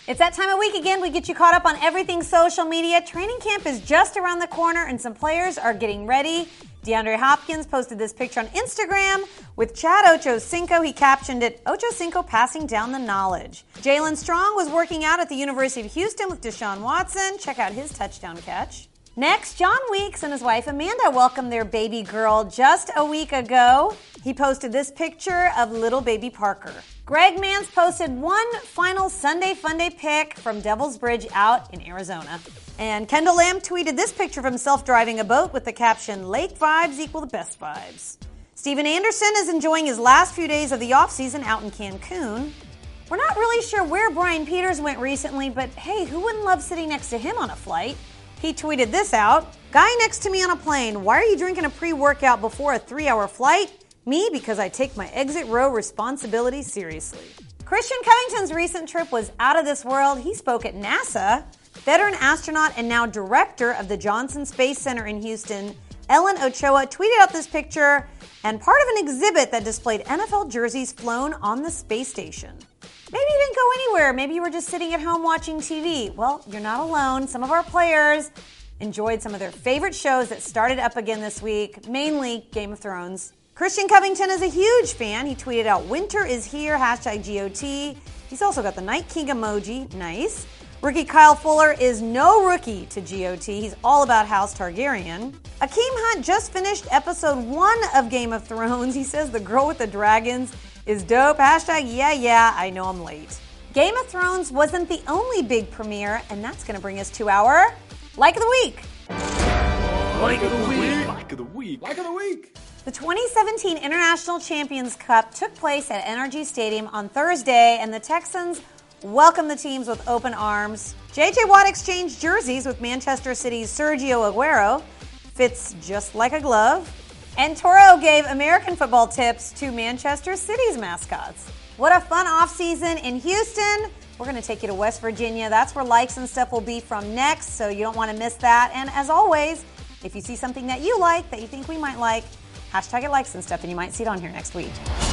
It's that time of week again. We get you caught up on everything social media. Training camp is just around the corner and some players are getting ready. DeAndre Hopkins posted this picture on Instagram with Chad Ochocinco. He captioned it, Ochocinco passing down the knowledge. Jalen Strong was working out at the University of Houston with Deshaun Watson. Check out his touchdown catch. Next, John Weeks and his wife Amanda welcomed their baby girl just a week ago. He posted this picture of little baby Parker. Greg Mance posted one final Sunday Funday pic from Devil's Bridge out in Arizona. And Kendall Lamb tweeted this picture of himself driving a boat with the caption, Lake vibes equal the best vibes. Steven Anderson is enjoying his last few days of the offseason out in Cancun. We're not really sure where Brian Peters went recently, but hey, who wouldn't love sitting next to him on a flight? He tweeted this out, Guy next to me on a plane, why are you drinking a pre-workout before a 3-hour flight? Me, because I take my exit row responsibility seriously. Christian Covington's recent trip was out of this world. He spoke at NASA. Veteran astronaut and now director of the Johnson Space Center in Houston, Ellen Ochoa, tweeted out this picture and part of an exhibit that displayed NFL jerseys flown on the space station. Maybe you didn't go anywhere. Maybe you were just sitting at home watching TV. Well, you're not alone. Some of our players enjoyed some of their favorite shows that started up again this week, mainly Game of Thrones. Christian Covington is a huge fan. He tweeted out, winter is here, #GOT. He's also got the Night King emoji. Nice. Rookie Kyle Fuller is no rookie to GOT. He's all about House Targaryen. Akeem Hunt just finished episode 1 of Game of Thrones. He says the girl with the dragons is dope. #yeah, I know I'm late. Game of Thrones wasn't the only big premiere, and that's going to bring us to our Like of the Week. Like of the week. Like of the week. Like of the week. The 2017 International Champions Cup took place at NRG Stadium on Thursday, and the Texans welcomed the teams with open arms. J.J. Watt exchanged jerseys with Manchester City's Sergio Aguero. Fits just like a glove. And Toro gave American football tips to Manchester City's mascots. What a fun offseason in Houston. We're going to take you to West Virginia. That's where Likes and Stuff will be from next, so you don't want to miss that. And as always, if you see something that you like, that you think we might like, #it Likes and Stuff, and you might see it on here next week.